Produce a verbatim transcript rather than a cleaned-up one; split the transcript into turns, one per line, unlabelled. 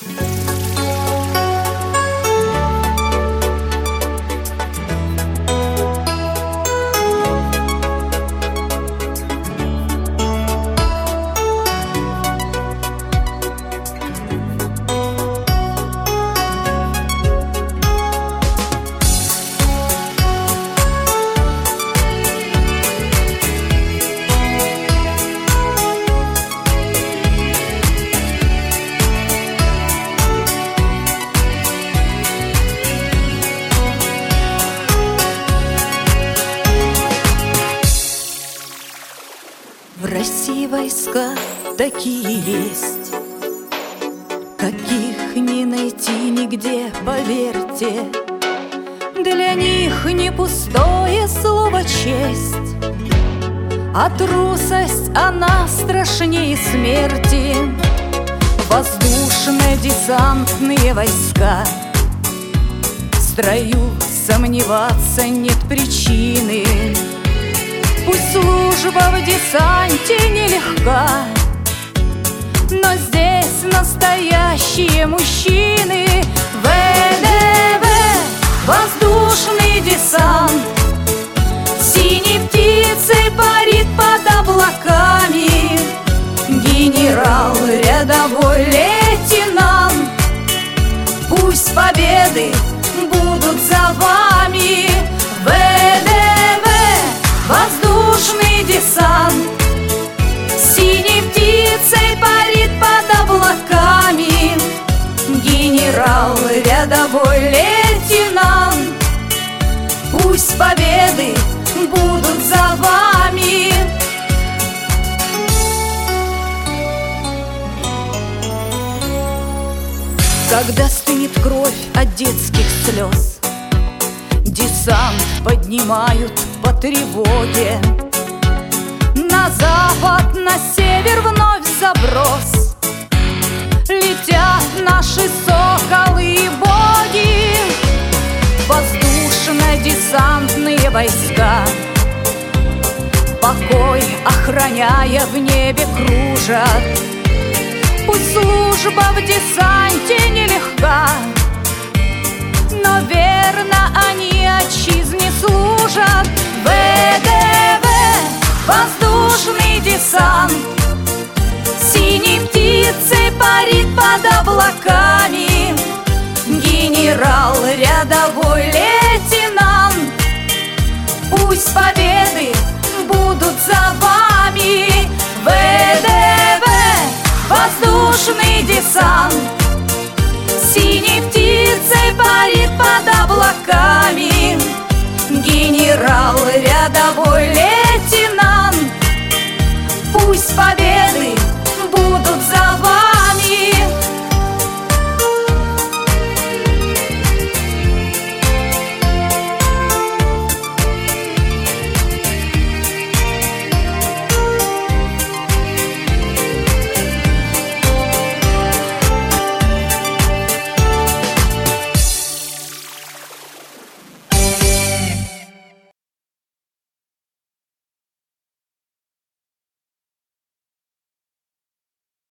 В России войска такие есть, каких не найти нигде, поверьте. Для них не пустое слово честь, а трусость она страшнее смерти. Воздушно-десантные войска, в строю сомневаться нет причины. Пусть служба в десанте нелегка, но здесь настоящие мужчины. ВДВ, воздушный десант, синей птицей парит под облаками. Генерал, рядовой лейтенант, пусть победы будут за вами. ВДВ, воздушный десант, синей птицей парит под облаками. Генерал, рядовой лейтенант, пусть победы будут за вами. Когда стынет кровь от детских слез, десант поднимают по тревоге. На запад, на север вновь заброс, летят наши соколы и боги. Воздушно-десантные войска, покой охраняя в небе кружат. Пусть служба в десанте нелегка, но верно они отчизне служат. ВДВ, воздушный десант, синей птицей парит под облаками. Генерал, рядовой лейтенант, пусть победы будут за вами. ВДВ, воздушный десант, синей птицей парит под облаками. Генерал, рядовой лейтенант,